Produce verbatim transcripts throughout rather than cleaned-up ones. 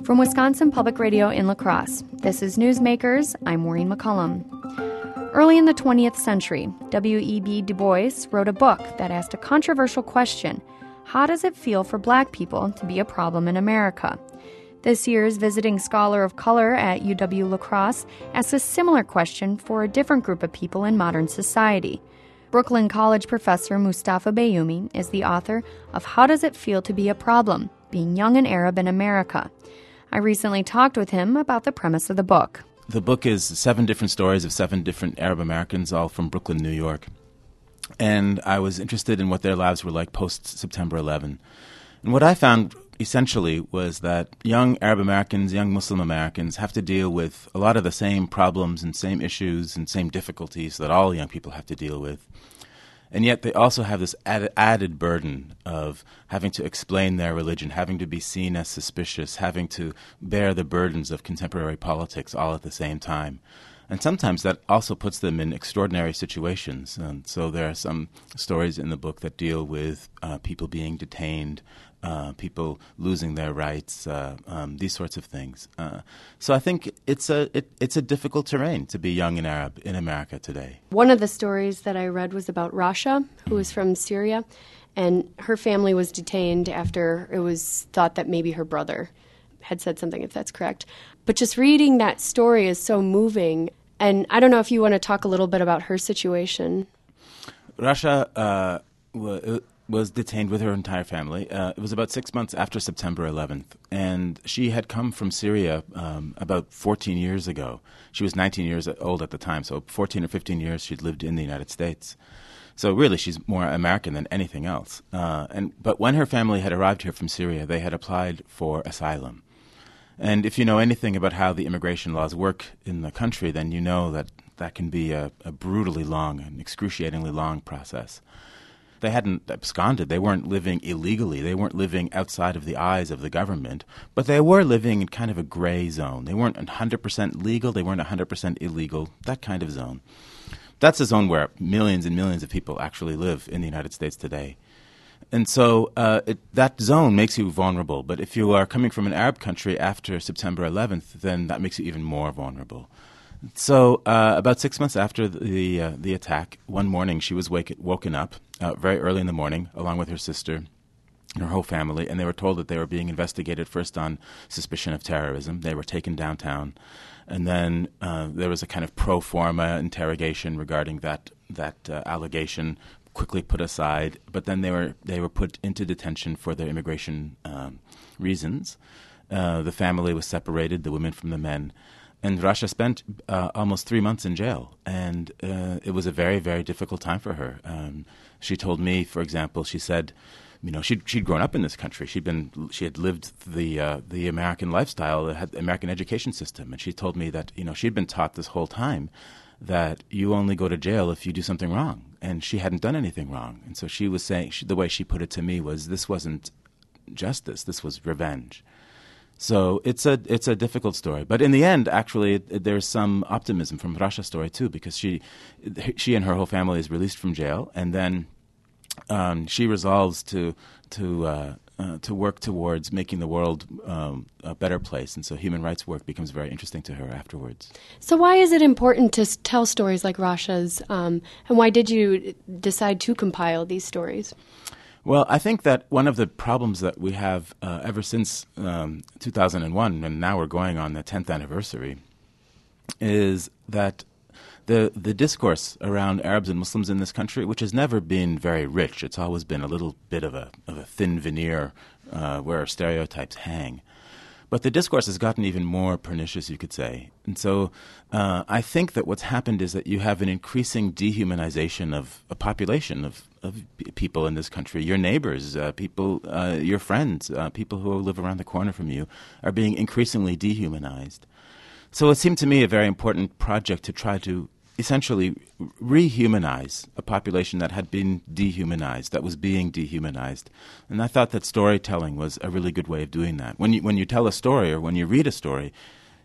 From Wisconsin Public Radio in La Crosse, this is Newsmakers. I'm Maureen McCullum. Early in the twentieth century, W E B Du Bois wrote a book that asked a controversial question: how does it feel for Black people to be a problem in America? This year's visiting scholar of color at U W La Crosse asks a similar question for a different group of people in modern society. Brooklyn College professor Mustafa Bayoumi is the author of How Does It Feel to Be a Problem? Being Young and Arab in America. I recently talked with him about the premise of the book. The book is seven different stories of seven different Arab Americans, all from Brooklyn, New York. And I was interested in what their lives were like post-September eleventh. And what I found essentially was that young Arab Americans, young Muslim Americans have to deal with a lot of the same problems and same issues and same difficulties that all young people have to deal with. And yet they also have this added, added burden of having to explain their religion, having to be seen as suspicious, having to bear the burdens of contemporary politics all at the same time. And sometimes that also puts them in extraordinary situations. And so there are some stories in the book that deal with uh, people being detained, uh, people losing their rights, uh, um, these sorts of things. Uh, so I think it's a it, it's a difficult terrain to be young and Arab in America today. One of the stories that I read was about Rasha, who was from Syria, and her family was detained after it was thought that maybe her brother had said something, if that's correct. But just reading that story is so moving. And I don't know if you want to talk a little bit about her situation. Rasha uh, w- was detained with her entire family. Uh, it was about six months after September eleventh. And she had come from Syria um, about fourteen years ago. She was nineteen years old at the time, so fourteen or fifteen years she'd lived in the United States. So really, she's more American than anything else. Uh, and But when her family had arrived here from Syria, they had applied for asylum. And if you know anything about how the immigration laws work in the country, then you know that that can be a, a brutally long and excruciatingly long process. They hadn't absconded. They weren't living illegally. They weren't living outside of the eyes of the government, but they were living in kind of a gray zone. They weren't one hundred percent legal. They weren't one hundred percent illegal, that kind of zone. That's a zone where millions and millions of people actually live in the United States today. And so uh, it, that zone makes you vulnerable. But if you are coming from an Arab country after September eleventh, then that makes you even more vulnerable. So uh, about six months after the uh, the attack, one morning she was wake- woken up uh, very early in the morning, along with her sister and her whole family, and they were told that they were being investigated first on suspicion of terrorism. They were taken downtown, and then uh, there was a kind of pro forma interrogation regarding that that uh, allegation, quickly put aside, but then they were they were put into detention for their immigration um, reasons. Uh, the family was separated, the women from the men, and Rasha spent uh, almost three months in jail, and uh, it was a very, very difficult time for her. Um, she told me, for example, she said, you know, she'd she'd grown up in this country. She'd been she had lived the uh, the American lifestyle, the American education system, and she told me that you know she'd been taught this whole time that you only go to jail if you do something wrong. And she hadn't done anything wrong. And so she was saying, she, the way she put it to me was, this wasn't justice, this was revenge. So it's a it's a difficult story. But in the end, actually, it, it, there's some optimism from Rasha's story, too, because she she and her whole family is released from jail, and then um, she resolves to to uh, uh, to work towards making the world um, a better place. And so human rights work becomes very interesting to her afterwards. So why is it important to tell stories like Rasha's, um, and why did you decide to compile these stories? Well, I think that one of the problems that we have uh, ever since um, two thousand one, and now we're going on the tenth anniversary, is that the the discourse around Arabs and Muslims in this country, which has never been very rich, it's always been a little bit of a of a thin veneer uh, where stereotypes hang. But the discourse has gotten even more pernicious, you could say. And so uh, I think that what's happened is that you have an increasing dehumanization of a population of, of p- people in this country. Your neighbors, uh, people, uh, your friends, uh, people who live around the corner from you are being increasingly dehumanized. So it seemed to me a very important project to try to essentially rehumanize a population that had been dehumanized, that was being dehumanized. And I thought that storytelling was a really good way of doing that. When you when you tell a story or when you read a story,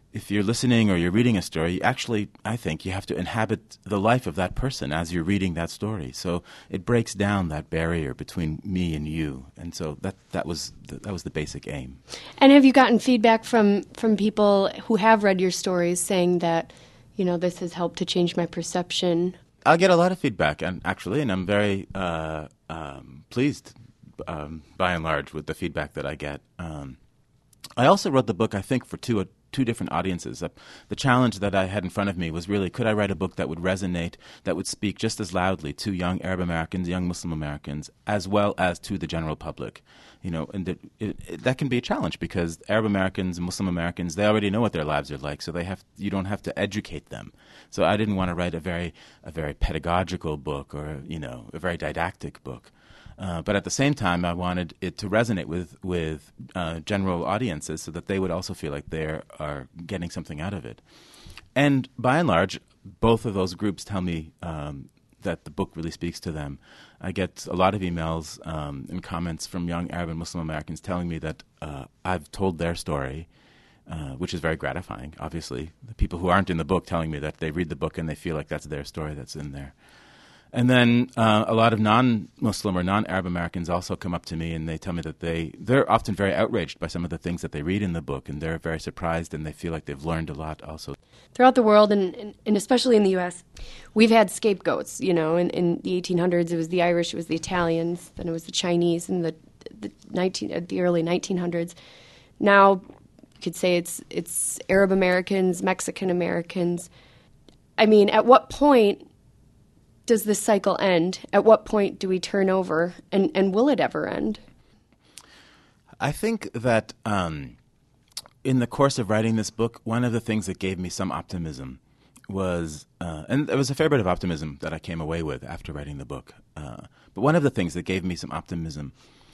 if you're listening or you're reading a story, actually, I think you have to inhabit the life of that person as you're reading that story. So it breaks down that barrier between me and you, and so that that was the, that was the basic aim. And have you gotten feedback from from people who have read your stories saying that, you know, this has helped to change my perception? I get a lot of feedback, and actually, and I'm very uh, um, pleased, um, by and large, with the feedback that I get. Um, I also wrote the book, I think, for two. Uh, two different audiences. Uh, the challenge that I had in front of me was really, could I write a book that would resonate, that would speak just as loudly to young Arab Americans, young Muslim Americans, as well as to the general public? You know, and it, it, it, that can be a challenge because Arab Americans and Muslim Americans, they already know what their lives are like, so they have you don't have to educate them. So I didn't want to write a very a very pedagogical book or, you know, a very didactic book. Uh, but at the same time, I wanted it to resonate with with uh, general audiences so that they would also feel like they are getting something out of it. And by and large, both of those groups tell me um, that the book really speaks to them. I get a lot of emails um, and comments from young Arab and Muslim Americans telling me that uh, I've told their story, uh, which is very gratifying, obviously. The people who aren't in the book telling me that they read the book and they feel like that's their story that's in there. And then uh, a lot of non-Muslim or non-Arab Americans also come up to me and they tell me that they, they're often very outraged by some of the things that they read in the book, and they're very surprised and they feel like they've learned a lot also. Throughout the world, and, and, and especially in the U S, we've had scapegoats. You know, in, in the eighteen hundreds, it was the Irish, it was the Italians, then it was the Chinese in the the, nineteen, the early nineteen hundreds. Now, you could say it's it's Arab Americans, Mexican Americans. I mean, at what point does this cycle end? At what point do we turn over, and, and will it ever end? I think that um, in the course of writing this book, one of the things that gave me some optimism was, uh, and there was a fair bit of optimism that I came away with after writing the book, uh, but one of the things that gave me some optimism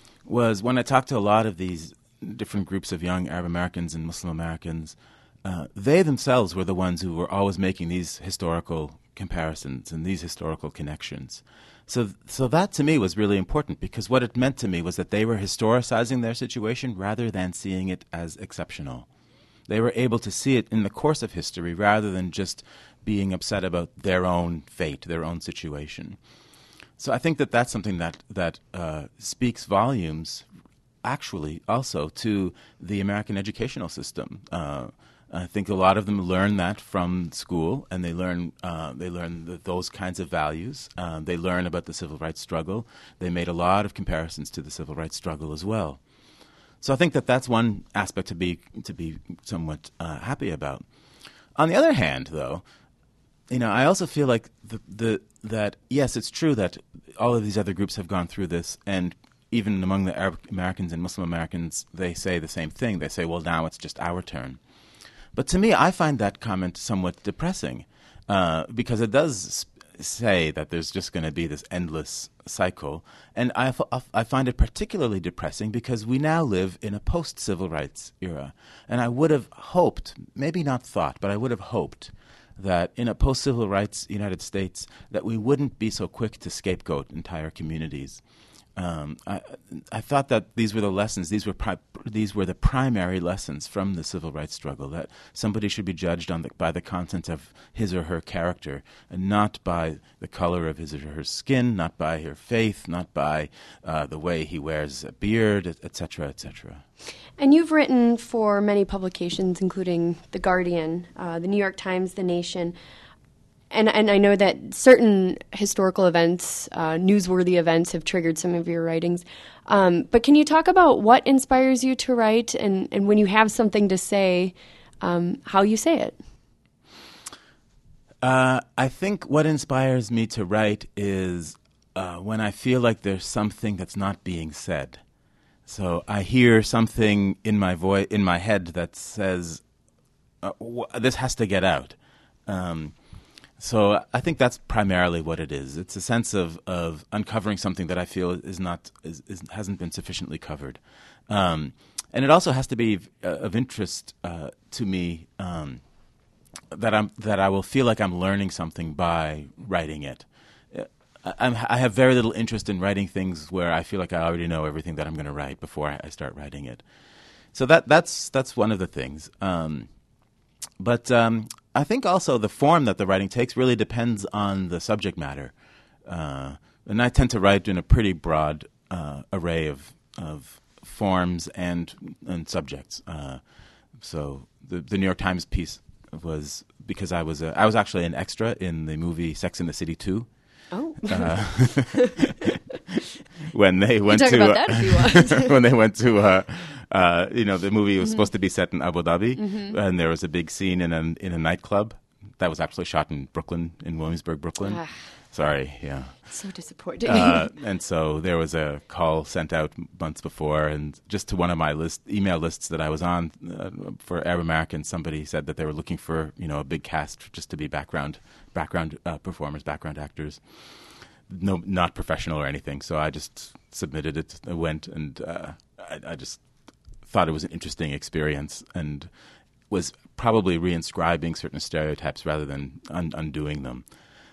was when I talked to a lot of these different groups of young Arab Americans and Muslim Americans, uh, they themselves were the ones who were always making these historical comparisons and these historical connections. So so that to me was really important, because what it meant to me was that they were historicizing their situation rather than seeing it as exceptional. They were able to see it in the course of history rather than just being upset about their own fate, their own situation. So I think that that's something that, that uh, speaks volumes, actually, also to the American educational system. Uh, I think a lot of them learn that from school, and they learn uh, they learn the, those kinds of values. Uh, they learn about the civil rights struggle. They made a lot of comparisons to the civil rights struggle as well. So I think that that's one aspect to be to be somewhat uh, happy about. On the other hand, though, you know, I also feel like the, the that yes, it's true that all of these other groups have gone through this, and even among the Arab Americans and Muslim Americans, they say the same thing. They say, "Well, now it's just our turn." But to me, I find that comment somewhat depressing, uh, because it does sp- say that there's just going to be this endless cycle. And I, f- I find it particularly depressing because we now live in a post-civil rights era. And I would have hoped, maybe not thought, but I would have hoped that in a post-civil rights United States that we wouldn't be so quick to scapegoat entire communities. Um, I, I thought that these were the lessons, these were pri- these were the primary lessons from the civil rights struggle, that somebody should be judged on the, by the content of his or her character, and not by the color of his or her skin, not by her faith, not by uh, the way he wears a beard, et cetera, et cetera. And you've written for many publications, including The Guardian, uh, The New York Times, The Nation. And and I know that certain historical events, uh, newsworthy events, have triggered some of your writings. Um, but can you talk about what inspires you to write, and, and when you have something to say, um, how you say it? Uh, I think what inspires me to write is uh, when I feel like there's something that's not being said. So I hear something in my voice, in my head, that says, uh, w- "This has to get out." Um, So I think that's primarily what it is. It's a sense of, of uncovering something that I feel is not is, is hasn't been sufficiently covered, um, and it also has to be uh, of interest uh, to me, um, that I'm that I will feel like I'm learning something by writing it. I'm, I have very little interest in writing things where I feel like I already know everything that I'm going to write before I, I start writing it. So that that's that's one of the things. Um, but um, I think also the form that the writing takes really depends on the subject matter. Uh, and I tend to write in a pretty broad uh, array of of forms and and subjects. Uh, so the the New York Times piece was because I was a, I was actually an extra in the movie Sex and the City two. Oh. Uh, when they went talk to about uh, that if you want. when they went to uh, uh, you know, the movie was mm-hmm. supposed to be set in Abu Dhabi, mm-hmm. and there was a big scene in a in a nightclub that was actually shot in Brooklyn, in Williamsburg, Brooklyn. Ah. Sorry, yeah. So disappointing. uh, and so there was a call sent out months before, and just to one of my list email lists that I was on uh, for Arab Americans, somebody said that they were looking for, you know, a big cast just to be background background uh, performers, background actors, no, not professional or anything. So I just submitted it. I went, and uh, I, I just thought it was an interesting experience, and was probably reinscribing certain stereotypes rather than un- undoing them.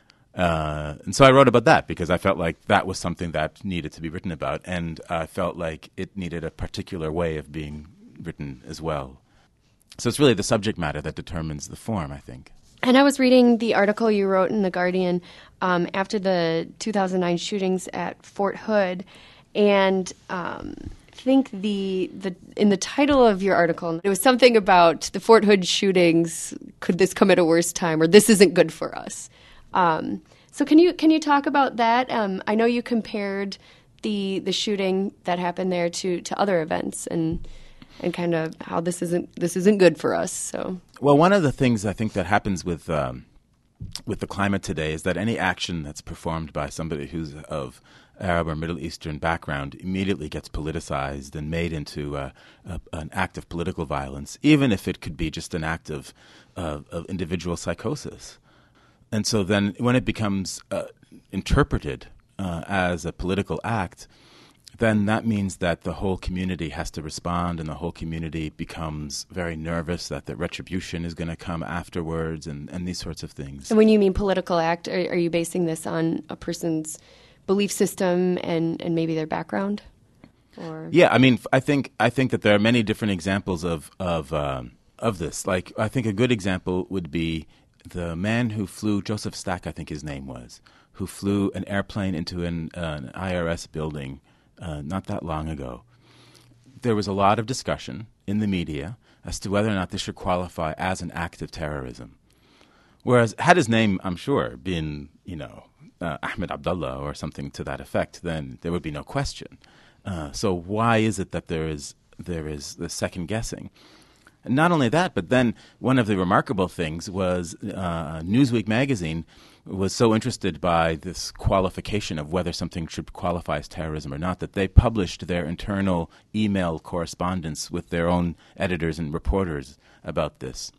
Uh, and so I wrote about that because I felt like that was something that needed to be written about, and I felt like it needed a particular way of being written as well. So it's really the subject matter that determines the form, I think. And I was reading the article you wrote in The Guardian um, after the two thousand nine shootings at Fort Hood, and um, I think the, the in the title of your article, it was something about the Fort Hood shootings, could this come at a worse time, or this isn't good for us. Um, so can you can you talk about that? Um, I know you compared the the shooting that happened there to, to other events, and and kind of how this isn't this isn't good for us. So well, one of the things I think that happens with um, with the climate today is that any action that's performed by somebody who's of Arab or Middle Eastern background immediately gets politicized and made into uh, a, an act of political violence, even if it could be just an act of uh, of individual psychosis. And so then when it becomes uh, interpreted uh, as a political act, then that means that the whole community has to respond, and the whole community becomes very nervous that the retribution is going to come afterwards, and, and these sorts of things. And when you mean political act, are, are you basing this on a person's belief system and, and maybe their background? Or Yeah, I mean, I think I think that there are many different examples of of um, of this. Like, I think a good example would be the man who flew, Joseph Stack, I think his name was, who flew an airplane into an, uh, an I R S building uh, not that long ago. There was a lot of discussion in the media as to whether or not this should qualify as an act of terrorism. Whereas, had his name, I'm sure, been, you know, uh, Ahmed Abdullah or something to that effect, then there would be no question. Uh, so why is it that there is there is the second guessing? And not only that, but then one of the remarkable things was uh, Newsweek magazine was so interested by this qualification of whether something should qualify as terrorism or not that they published their internal email correspondence with their own editors and reporters about this.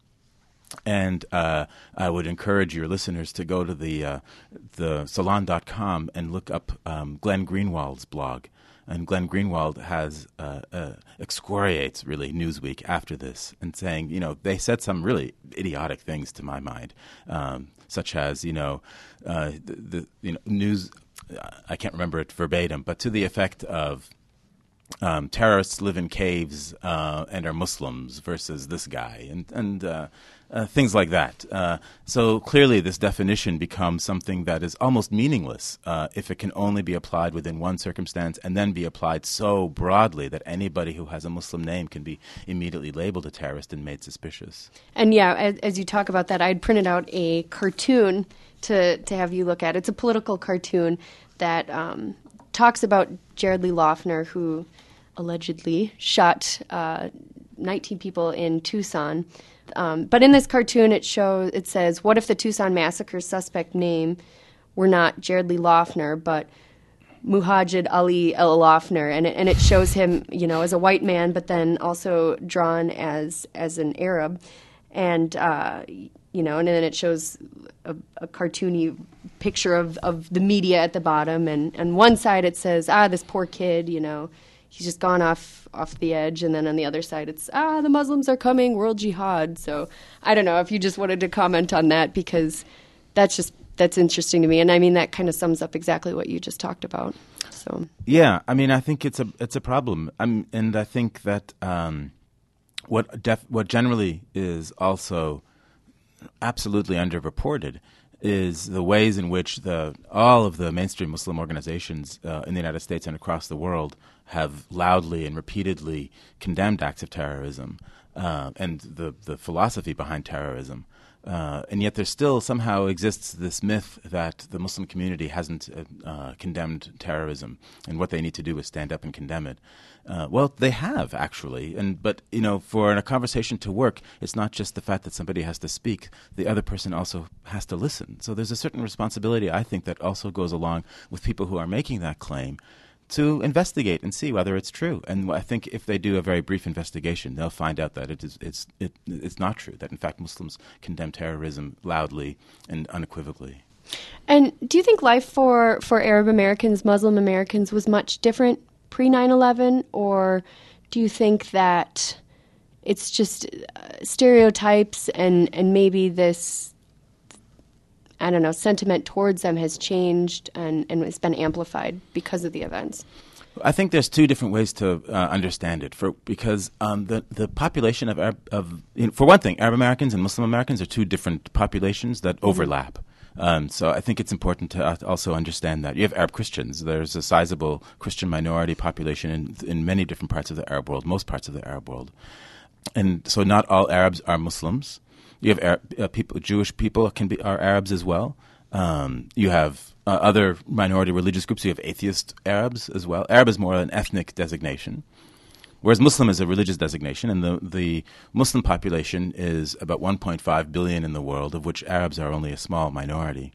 And uh, I would encourage your listeners to go to the uh, the salon dot com and look up um, Glenn Greenwald's blog. And Glenn Greenwald has uh, uh, excoriates really Newsweek after this, and saying, you know, they said some really idiotic things to my mind, um, such as, you know, uh, the, the you know news. I can't remember it verbatim, but to the effect of um, terrorists live in caves uh, and are Muslims versus this guy, and and uh, uh, things like that. Uh, so clearly, this definition becomes something that is almost meaningless uh, if it can only be applied within one circumstance, and then be applied so broadly that anybody who has a Muslim name can be immediately labeled a terrorist and made suspicious. And yeah, as, as you talk about that, I'd printed out a cartoon to to have you look at. It's a political cartoon that um, talks about Jared Lee Loughner, who allegedly shot uh, nineteen people in Tucson. Um, but in this cartoon, it shows it says, "What if the Tucson massacre suspect name were not Jared Lee Loughner, but Muhajid Ali El Loughner?" And it, and it shows him, you know, as a white man, but then also drawn as as an Arab, and uh, you know, and then it shows a, a cartoony picture of, of the media at the bottom, and on one side it says, "Ah, this poor kid, you know, he's just gone off off the edge," and then on the other side it's, "Ah, the Muslims are coming, world jihad." So I don't know if you just wanted to comment on that, because that's just that's interesting to me, and I mean that kind of sums up exactly what you just talked about. So yeah, I mean I think it's a it's a problem, I'm, and I think that um, what def, what generally is also absolutely underreported is the ways in which the all of the mainstream Muslim organizations uh, in the United States and across the world have loudly and repeatedly condemned acts of terrorism uh, and the, the philosophy behind terrorism. Uh, and yet there still somehow exists this myth that the Muslim community hasn't uh, uh, condemned terrorism, and what they need to do is stand up and condemn it. Uh, well, they have, actually. And but, you know, for a conversation to work, it's not just the fact that somebody has to speak. The other person also has to listen. So there's a certain responsibility, I think, that also goes along with people who are making that claim to investigate and see whether it's true. And I think if they do a very brief investigation, they'll find out that it is it's it, it's not true, that in fact Muslims condemn terrorism loudly and unequivocally. And do you think life for, for Arab Americans, Muslim Americans, was much different pre nine eleven, or do you think that it's just uh, stereotypes and, and maybe this, I don't know, sentiment towards them has changed and, and it's been amplified because of the events? I think there's two different ways to uh, understand it. For because um, the the population of Arab, of you know, for one thing, Arab Americans and Muslim Americans are two different populations that mm-hmm. overlap. Um, so I think it's important to uh, also understand that you have Arab Christians. There's a sizable Christian minority population in in many different parts of the Arab world, most parts of the Arab world, and so not all Arabs are Muslims. You have Arab, uh, people, Jewish people can be are Arabs as well. Um, you have uh, other minority religious groups. You have atheist Arabs as well. Arab is more an ethnic designation, whereas Muslim is a religious designation. And the, the Muslim population is about one point five billion in the world, of which Arabs are only a small minority.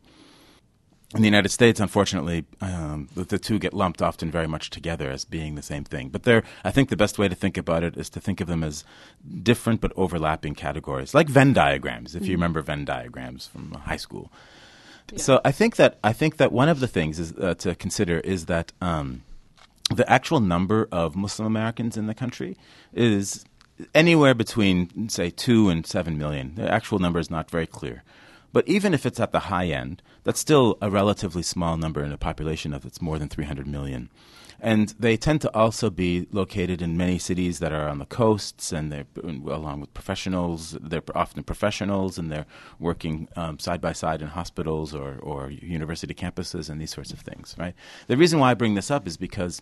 In the United States, unfortunately, um, the, the two get lumped often very much together as being the same thing. But they're, I think the best way to think about it is to think of them as different but overlapping categories, like Venn diagrams, if mm-hmm. you remember Venn diagrams from high school. Yeah. So I think that I think that one of the things is, uh, to consider is that um, the actual number of Muslim Americans in the country is anywhere between, say, two and seven million. The actual number is not very clear. But even if it's at the high end, that's still a relatively small number in a population of it's more than three hundred million. And they tend to also be located in many cities that are on the coasts, and they're along with professionals. They're often professionals, and they're working um, side by side in hospitals or, or university campuses and these sorts of things, right? The reason why I bring this up is because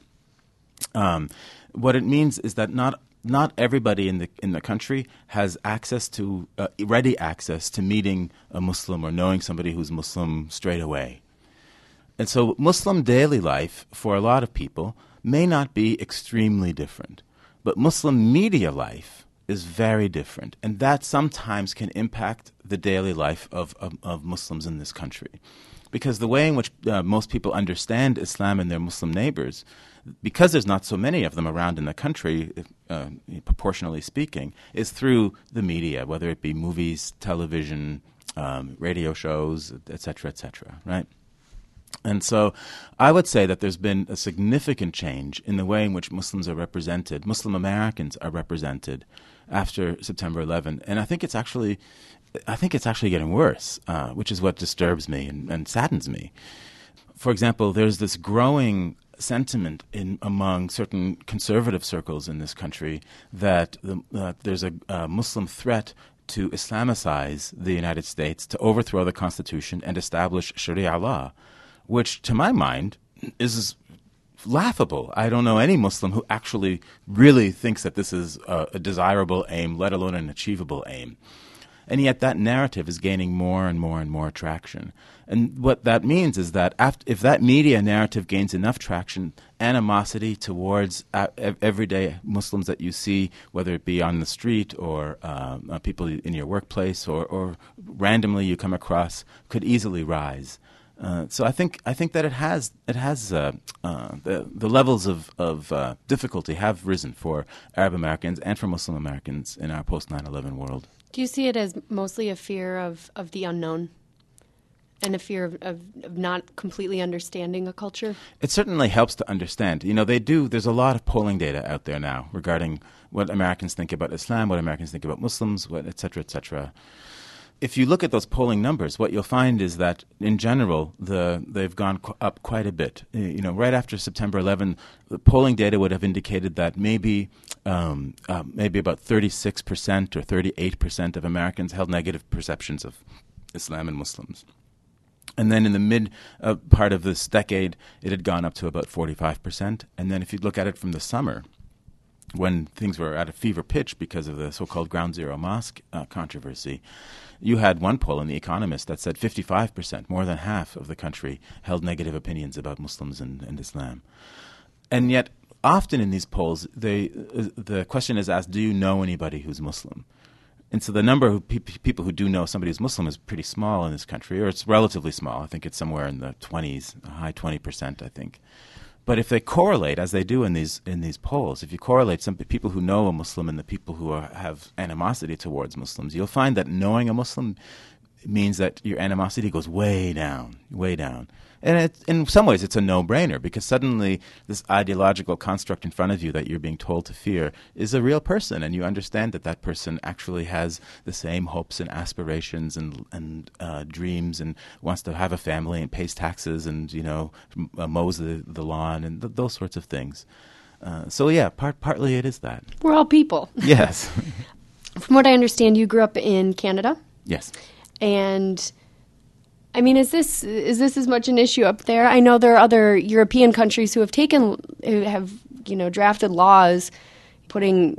um, what it means is that not Not everybody in the in the country has access to uh, ready access to meeting a Muslim or knowing somebody who's Muslim straight away. And so Muslim daily life for a lot of people may not be extremely different, but Muslim media life is very different, and that sometimes can impact the daily life of, of, of Muslims in this country. Because the way in which uh, most people understand Islam and their Muslim neighbors, because there's not so many of them around in the country, uh, proportionally speaking, is through the media, whether it be movies, television, um, radio shows, et cetera, et cetera, right? And so I would say that there's been a significant change in the way in which Muslims are represented, Muslim Americans are represented after September eleventh. And I think it's actually, I think it's actually getting worse, uh, which is what disturbs me and, and saddens me. For example, there's this growing sentiment in among certain conservative circles in this country that the, uh, there's a, a Muslim threat to Islamicize the United States, to overthrow the Constitution and establish Sharia law, which, to my mind, is laughable. I don't know any Muslim who actually really thinks that this is a, a desirable aim, let alone an achievable aim. And yet that narrative is gaining more and more and more traction. And what that means is that after, if that media narrative gains enough traction, animosity towards uh, everyday Muslims that you see, whether it be on the street or uh, uh, people in your workplace or, or randomly you come across, could easily rise. Uh, so I think I think that it has it has uh, uh, the the levels of of uh, difficulty have risen for Arab Americans and for Muslim Americans in our post nine eleven world. Do you see it as mostly a fear of, of the unknown and a fear of, of, of not completely understanding a culture? It certainly helps to understand. You know, they do. There's a lot of polling data out there now regarding what Americans think about Islam, what Americans think about Muslims, what et cetera, et cetera. if you look at those polling numbers, what you'll find is that in general, the they've gone qu- up quite a bit. You know, right after September eleventh, the polling data would have indicated that maybe um, uh, maybe about thirty-six percent or thirty-eight percent of Americans held negative perceptions of Islam and Muslims. And then in the mid uh, part of this decade, it had gone up to about forty-five percent. And then if you look at it from the summer, when things were at a fever pitch because of the so-called Ground Zero Mosque uh, controversy, you had one poll in The Economist that said fifty-five percent, more than half of the country, held negative opinions about Muslims and, and Islam. And yet, often in these polls, they, uh, the question is asked, do you know anybody who's Muslim? And so the number of pe- people who do know somebody who's Muslim is pretty small in this country, or it's relatively small. I think it's somewhere in the twenties, a high twenty percent, I think. But if they correlate, as they do in these in these polls, if you correlate some people who know a Muslim and the people who are, have animosity towards Muslims, you'll find that knowing a Muslim means that your animosity goes way down, way down. And it, in some ways, it's a no-brainer, because suddenly this ideological construct in front of you that you're being told to fear is a real person, and you understand that that person actually has the same hopes and aspirations and and uh, dreams, and wants to have a family and pays taxes and, you know, m- uh, mows the, the lawn and th- those sorts of things. Uh, so yeah, part, partly it is that. We're all people. Yes. From what I understand, you grew up in Canada. Yes. And I mean, is this is this as much an issue up there? I know there are other European countries who have taken, who have, you know, drafted laws putting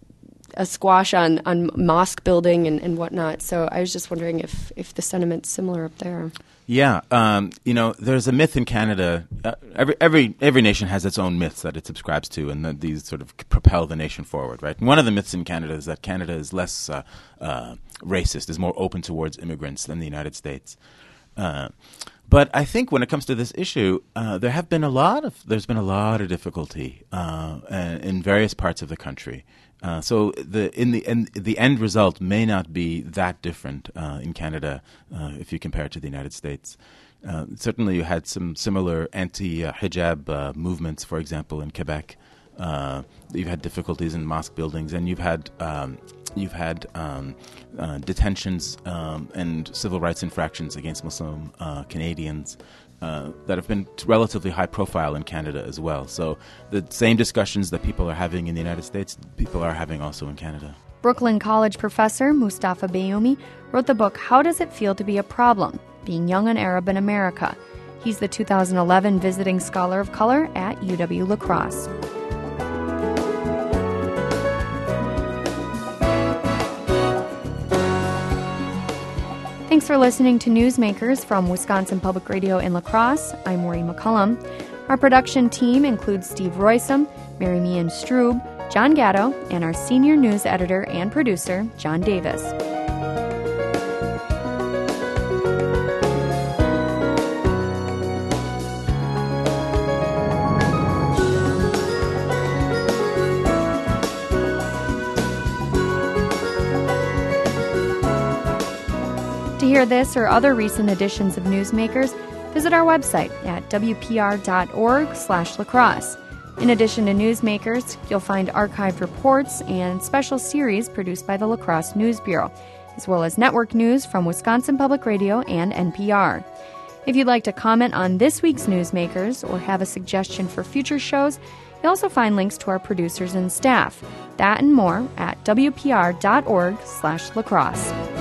a squash on, on mosque building and, and whatnot. So I was just wondering if, if the sentiment's similar up there. Yeah, um, you know, there's a myth in Canada. Uh, every every every nation has its own myths that it subscribes to, and that these sort of propel the nation forward, right? And one of the myths in Canada is that Canada is less uh, uh, racist, is more open towards immigrants than the United States. Uh, but I think when it comes to this issue, uh, there have been a lot of there's been a lot of difficulty uh, in various parts of the country. Uh, so the in the in, the end result may not be that different uh, in Canada uh, if you compare it to the United States. Uh, certainly, you had some similar anti-hijab uh, movements, for example, in Quebec. Uh, you've had difficulties in mosque buildings, and you've had um, you've had um, uh, detentions um, and civil rights infractions against Muslim uh, Canadians uh, that have been relatively high profile in Canada as well. So the same discussions that people are having in the United States, people are having also in Canada. Brooklyn College professor Mustafa Bayoumi wrote the book How Does It Feel to Be a Problem? Being Young and Arab in America. He's the two thousand eleven Visiting Scholar of Color at U W-La Crosse. Thanks for listening to Newsmakers from Wisconsin Public Radio in La Crosse. I'm Maureen McCullum. Our production team includes Steve Roysam, Mary Meehan Strube, John Gatto, and our senior news editor and producer, John Davis. To hear this or other recent editions of Newsmakers, visit our website at w p r dot org slash lacrosse. In addition to Newsmakers, you'll find archived reports and special series produced by the La Crosse News Bureau, as well as network news from Wisconsin Public Radio and N P R. If you'd like to comment on this week's Newsmakers or have a suggestion for future shows, you'll also find links to our producers and staff. That and more at w p r dot org slash lacrosse.